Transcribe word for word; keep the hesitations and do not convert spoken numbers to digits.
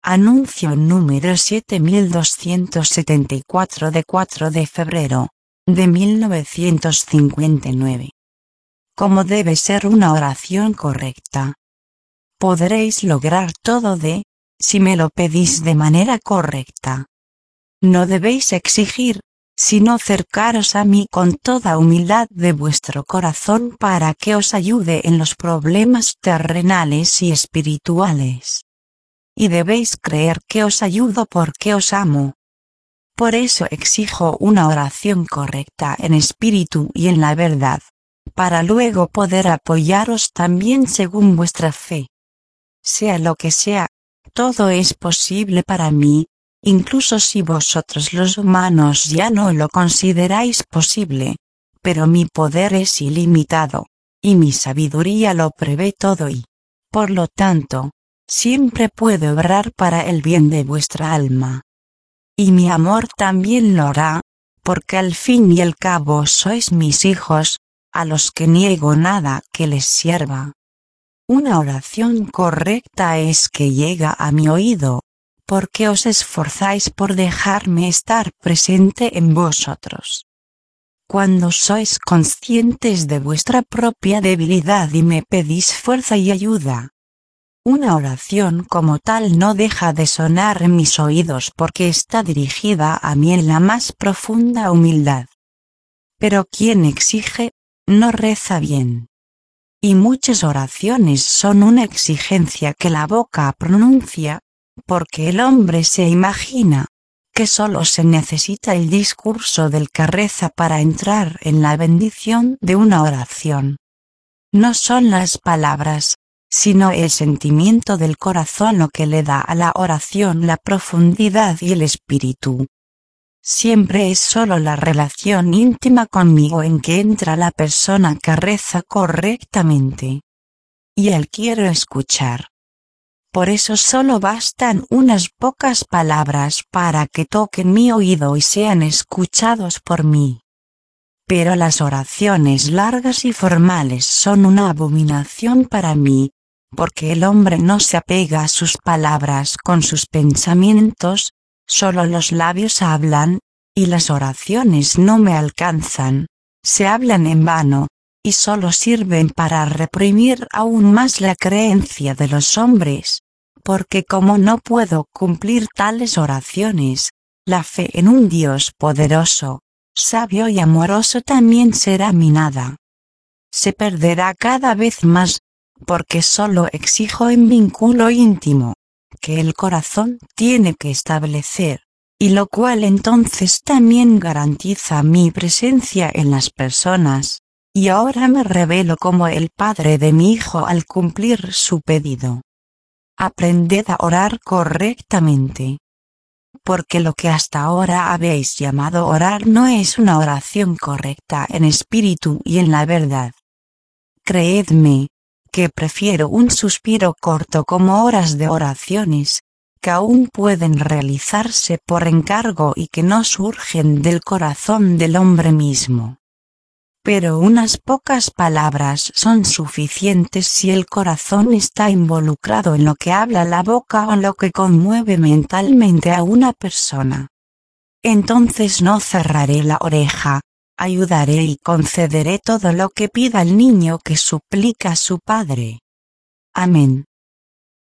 Anuncio número siete mil doscientos setenta y cuatro de cuatro de febrero de mil novecientos cincuenta y nueve. ¿Cómo debe ser una oración correcta? Podréis lograr todo de, si me lo pedís de manera correcta. No debéis exigir, sino acercaros a mí con toda humildad de vuestro corazón para que os ayude en los problemas terrenales y espirituales. Y debéis creer que os ayudo porque os amo. Por eso exijo una oración correcta en espíritu y en la verdad, para luego poder apoyaros también según vuestra fe. Sea lo que sea, todo es posible para mí, incluso si vosotros los humanos ya no lo consideráis posible, pero mi poder es ilimitado, y mi sabiduría lo prevé todo y, por lo tanto, siempre puedo obrar para el bien de vuestra alma. Y mi amor también lo hará, porque al fin y al cabo sois mis hijos, a los que niego nada que les sirva. Una oración correcta es que llega a mi oído, porque os esforzáis por dejarme estar presente en vosotros. Cuando sois conscientes de vuestra propia debilidad y me pedís fuerza y ayuda. Una oración como tal no deja de sonar en mis oídos porque está dirigida a mí en la más profunda humildad. Pero quien exige, no reza bien. Y muchas oraciones son una exigencia que la boca pronuncia, porque el hombre se imagina que solo se necesita el discurso del que reza para entrar en la bendición de una oración. No son las palabras, sino el sentimiento del corazón lo que le da a la oración la profundidad y el espíritu. Siempre es solo la relación íntima conmigo en que entra la persona que reza correctamente. Y él quiere escuchar. Por eso solo bastan unas pocas palabras para que toquen mi oído y sean escuchados por mí. Pero las oraciones largas y formales son una abominación para mí, porque el hombre no se apega a sus palabras con sus pensamientos, solo los labios hablan, y las oraciones no me alcanzan, se hablan en vano, y solo sirven para reprimir aún más la creencia de los hombres, porque como no puedo cumplir tales oraciones, la fe en un Dios poderoso, sabio y amoroso también será minada. Se perderá cada vez más, porque solo exijo en vínculo íntimo, que el corazón tiene que establecer, y lo cual entonces también garantiza mi presencia en las personas, y ahora me revelo como el padre de mi hijo al cumplir su pedido. Aprended a orar correctamente. Porque lo que hasta ahora habéis llamado orar no es una oración correcta en espíritu y en la verdad. Creedme, que prefiero un suspiro corto como horas de oraciones, que aún pueden realizarse por encargo y que no surgen del corazón del hombre mismo. Pero unas pocas palabras son suficientes si el corazón está involucrado en lo que habla la boca o en lo que conmueve mentalmente a una persona. Entonces no cerraré la oreja, ayudaré y concederé todo lo que pida el niño que suplica a su padre. Amén.